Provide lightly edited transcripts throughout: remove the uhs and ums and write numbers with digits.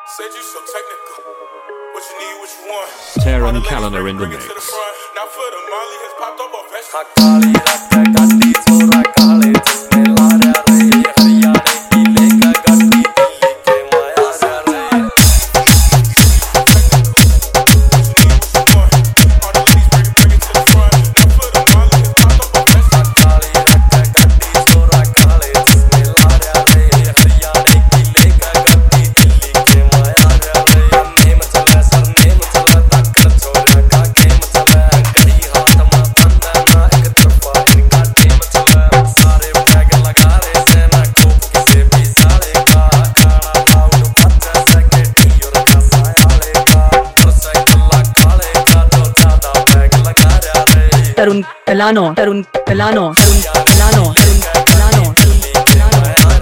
Said you so technical. What you need, what you want. Taran Calendar in the mix. Now for the Molly has popped up on Tarun Calano, Tarun Calano, Tarun Calano, Tarun Calano, Tarun Calano.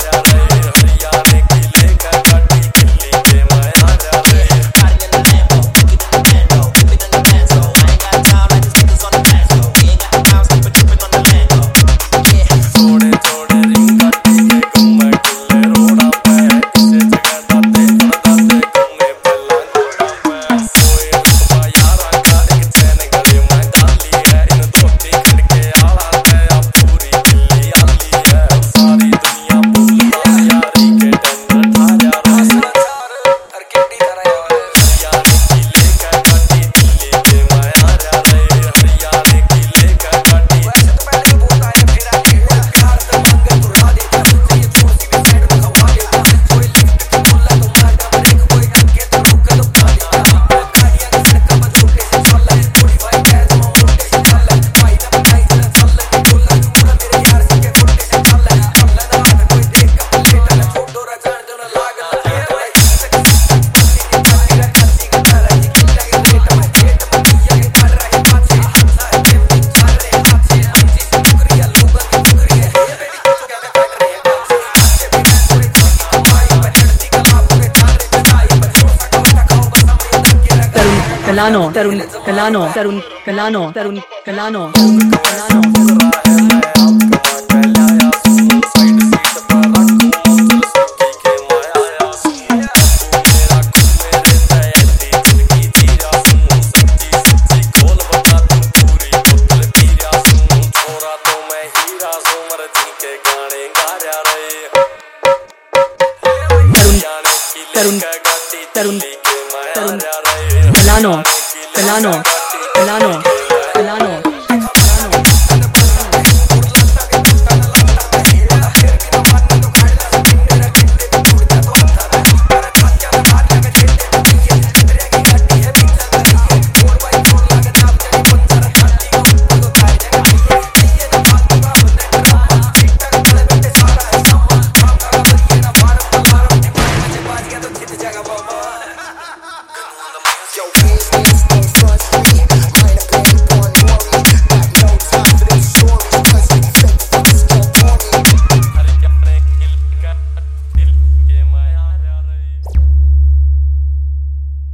Calano, Tarun Calano, Tarun Calano, Tarun Calano, Tarun Calano. Tarun Calano, Calano, Calano.